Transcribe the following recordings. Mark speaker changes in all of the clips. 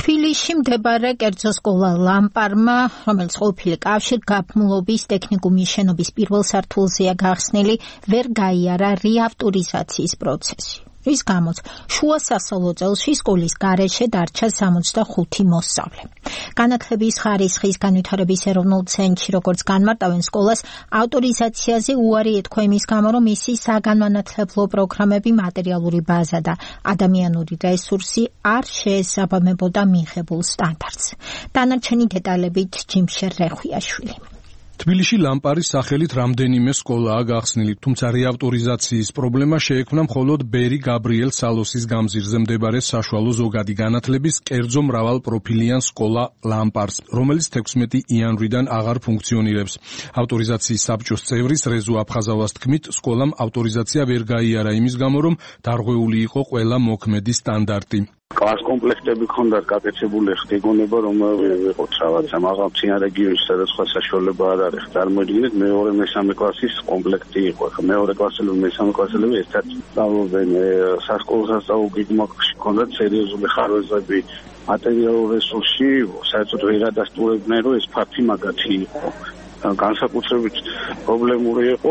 Speaker 1: თბილისში მდებარე კერძო სკოლა ლამპარმა, რომელიც ყოფილი კავშირგაბმულობის ტექნიკუმის შენობის პირველ სართულზეა გახსნილი, ვერ გაიარა რეავტორიზაციის პროცესი. რის გამოც შუა სასწავლო წელში სკოლის გარეშე დარჩა 65 მოსწავლე. განათლების ხარისხის განვითარების ეროვნულ ცენტრში, როგორც განმარტავენ, სკოლას ავტორიზაციაზე უარი ეთქვა იმის გამო, რომ მისი საგანმანათლებლო პროგრამები, მატერიალური ბაზა და ადამიანური რესურსი არ შეესაბამებოდა მიღებულ სტანდარტს. დანარჩენი დეტალებით ჯიმშერ რეხვიაშვილი.
Speaker 2: თბილისში ლამპარის სახელით რამდენიმე სკოლაა გახსნილი, თუმცა რეავტორიზაციის პრობლემა შეექმნა მხოლოდ ბერი გაბრიელ სალოსის გამზირზე მდებარე საშუალო ზოგადი განათლების კერძო მრავალპროფილიან სკოლა ლამპარს, რომელიც 16 იანვრიდან აღარ ფუნქციონირებს. ავტორიზაციის საბჭოს წევრის რეზო აფხაზავას თქმით, სკოლამ ავტორიზაცია ვერ გაიარა იმის გამო, რომ დარღვეული იყო ყველა მოქმედი სტანდარტი.
Speaker 3: კლას კომპლექტები ქონდათ გაკეთებული, ხდიგონება რომ ვიყოთ რაღაცა მაღალმთიან რეგიონში, სადაც სხვა საშუალება არ არის. წარმოიდგინეთ, მეორე მესამე კლასის კომპლექტი იყო. მეორე კლასელები, მესამე კლასელები ერთად სწავლობდნენ. სასკოლო სასწავლო გეგმაში ქონდათ სერიოზული ხარვეზები მატერიალურ რესურსში, საერთოდ ვერ ადასტურებდნენ, რომ ეს ფაქტი მაგათი იყო. განსაკუთრებით პრობლემური იყო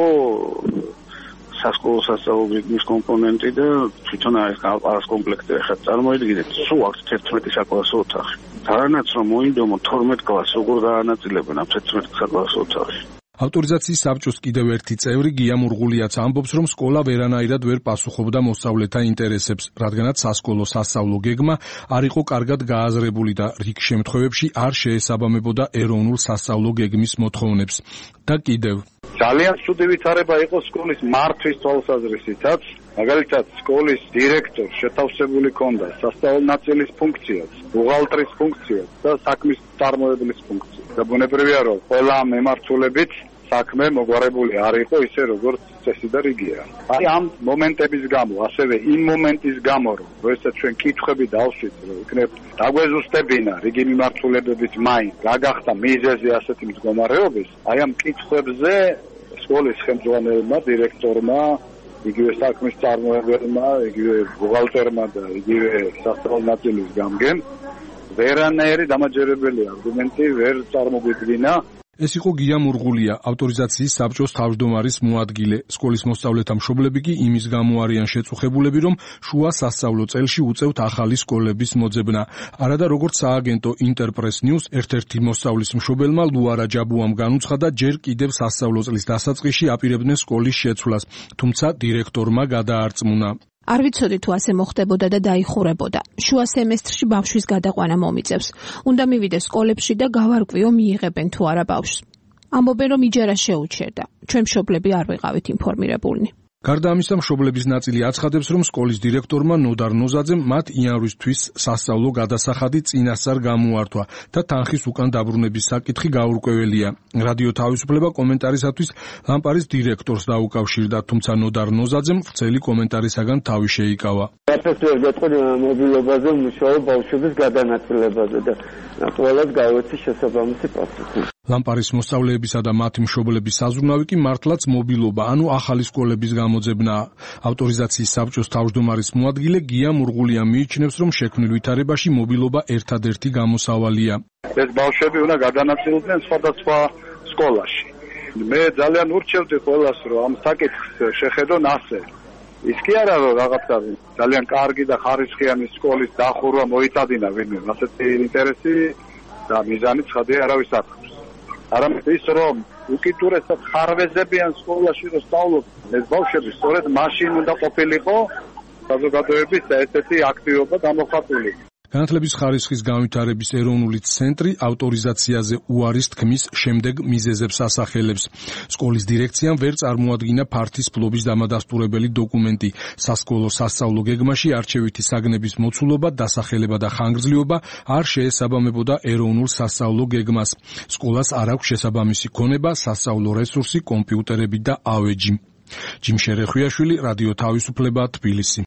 Speaker 3: სასკოლო სასწავლო გეგმის კომპონენტი და თვითონ ეს კლას კომპლექტი. ახლა წარმოიდგინეთ, სულ აქვს 11 საკლასო ოთახი. არანაც რომ მოინდომო 12 კლასს როგორ გაანაწილებენ ამ 11 საკლასო ოთახში.
Speaker 2: ავტორიზაციის საბჭოს კიდევ ერთი წევრი გია მურღულიაც ამბობს, რომ სკოლა ვერანაირად ვერ პასუხობდა მოსწავლეთა ინტერესებს, რადგანაც სასკოლო სასწავლო გეგმა არ იყო კარგად გააზრებული და რიგ შემთხვევებში არ შეესაბამებოდა ეროვნულ სასწავლო გეგმის მოთხოვნებს. და კიდევ
Speaker 4: ძალიან ცუდი ვითარება იყო სკოლის მართვის თვალსაზრისითაც, მაგალითად სკოლის დირექტორს შეთავსებული ჰქონდა სასწავლო ნაწილის ფუნქციაც, ბუღალტრის ფუნქციაც და საქმის წარმოებლის ფუნქციაც. და ბუნებრივია, რომ ყველა მემართულებით საქმე მოგვარებული არ იყო ისე როგორც წესი და რიგია. აი ამ მომენტების გამო, ასევე იმ მომენტის გამო, რომ როდესაც ჩვენ კითხვები დავშვით, რომ იქნებ დაგვეზუსტებინა რიგი მიმართულებებით მაინც გაგახდა მიზეზი ასეთი მდგომარეობის, აი ამ კითხვებზე სკოლის ხელმძღვანელმა, დირექტორმა, იგივე საქმის წარმოებელმა, იგივე ბუღალტერმა და იგივე სასწავლო ნაწილის გამგემ ვერანაირი დამაჯერებელი არგუმენტი ვერ წარმოგვიდგინა.
Speaker 2: ეს იყო გია მურღულია, ავტორიზაციის საბჭოს თავმჯდომარის მოადგილე. სკოლის მოსწავლეთა მშობლები კი იმის გამო არიან შეწუხებულები, რომ შუა სასწავლო წელში უწევთ ახალი სკოლების მოძებნა. არადა როგორც სააგენტო ინტერპრეს ნიუს ერთ-ერთი მოსწავლის მშობელმა ლუარა ჯაბუამ განუცხადა, ჯერ კიდევ სასწავლო წლის დასაწყისში აპირებდნენ სკოლის შეცვლას, თუმცა დირექტორმა გადაარწმუნა.
Speaker 5: არ ვიცოდი თუ ასე მოხდებოდა და დაიხურებოდა. შუა სემესტრში ბავშვის გადაყვანა მომიწევს. უნდა მივიდეს სკოლებში და გავარკვიო მიიღებენ თუ არა ბავშვს. ამბობენ, რომ იჯარა შეუჩერდა. ჩვენ მშობლები არ ვიყავით ინფორმირებულნი.
Speaker 2: გარდა ამისა, მშობლების ნაწილი აცხადებს, რომ სკოლის დირექტორმა ნოდარ ნოზაძემ მათ იანვრისთვის სასწავლო გადასახადი წინასწარ გამოართვა და თანხის უკან დაბრუნების საკითხი გაურკვეველია. რადიო თავისუფლება კომენტარისათვის ლამპარის დირექტორს დაუკავშირდა, თუმცა ნოდარ ნოზაძემ ვრცელი კომენტარისაგან თავი შეიკავა.
Speaker 6: Professor გეტყვი მობილობაზე მუშაობ ბავშვების გადანაწილებაზე და ყველას გავეცი შესაბამისი პასუხი.
Speaker 2: ლამპარის მოსწავლეებისა და მათი მშობლების საზრუნავი კი მართლაც მობილობა, ანუ ახალი სკოლების გამოძებნა. ავტორიზაციის საბჭოს თავმჯდომარის მოადგილე გია მურღულია მიიჩნევს, რომ შექმნილ ვითარებაში მობილობა ერთადერთი გამოსავალია.
Speaker 4: ეს ბავშვები უნდა გადანაწილდნენ სხვადასხვა სკოლაში. მე ძალიან ურჩევდი ყველას, რომ ამ საკითხს შეხედონ ასე. ის კი არა, რომ რაღაცა ძალიან კარგი და ხარისხიანი სკოლის დახურვა მოიტადინა ვინმე, ასეთი ინტერესი და მიზანი ცხადია არავის არ აქვს. არამედ ის, რომ უკიდურესად ხარვეზებიან სკოლაში რომ სწავლობდნენ, ეს ბავშვები სწორედ მაშინ უნდა ყოფილიყო საზოგადოების ესეთი აქტივობა გამოხატული.
Speaker 2: განათლების ხარისხის განვითარების ეროვნული ცენტრი ავტორიზაციაზე უარის თქმის შემდეგ მიზეზებს ასახელებს. სკოლის დირექციამ ვერ წარმოადგინა ფართის ფლობის დამადასტურებელი დოკუმენტი. სასკოლო სასწავლო გეგმაში არჩევითი საგნების მოცულობა, დასახელება და ხანგრძლივობა არ შეესაბამებოდა ეროვნულ სასწავლო გეგმას. სკოლას არ აქვს შესაბამისი ქონება, სასწავლო რესურსი, კომპიუტერები და ავეჯი. ჯიმშერ რეხვიაშვილი, რადიო თავისუფლება, თბილისი.